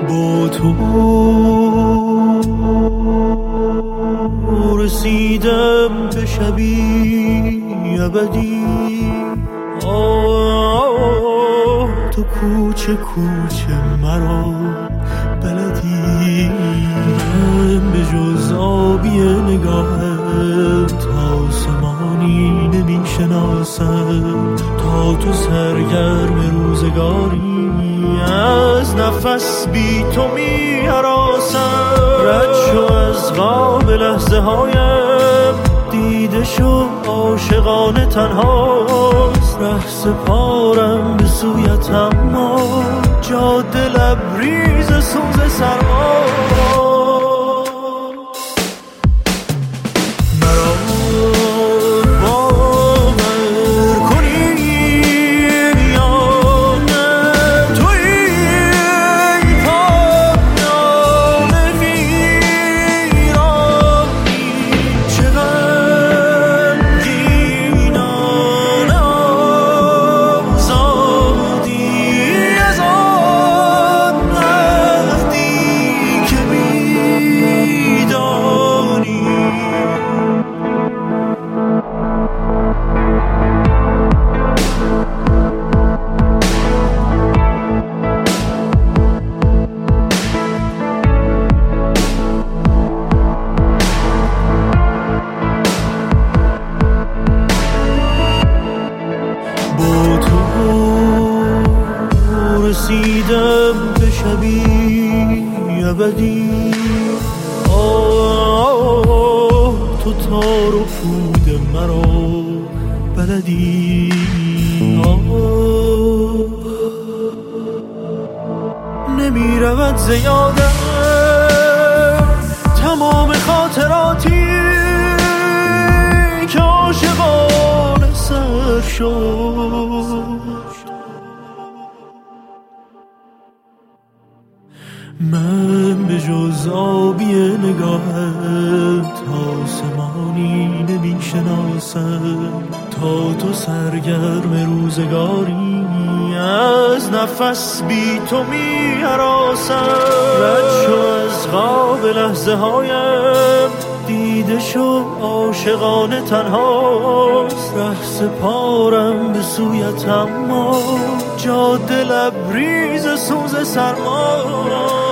با تو رسیدم به شبی ابدی. تو کوچه کوچه مرا بلدی. من به جز آبی نگاهت آسمانی نمی شناسم. تا تو سرگرم روزگاری از نفس بی تو می هراسم. رد شو از خواب لحظه هایم، دیده شو عاشقانه تنهاست. ره سپارم به سویت اما جاده لبریز سوز سرما. رسیدم به شبی ابدی. تو تار و پود مرا بلدی. نمی رود زیادم تمام خاطراتی که عاشقانه سر شد. من به جز آبی نگاهت آسمانی نمی شناسم. تا تو سرگرم روزگاری از نفس بی تو می هراسم. رد شو از خواب لحظه هایم، دیده شو عاشقانه تنهاست. ره سپارم به سویت اما جاده لبریز سوز سرما.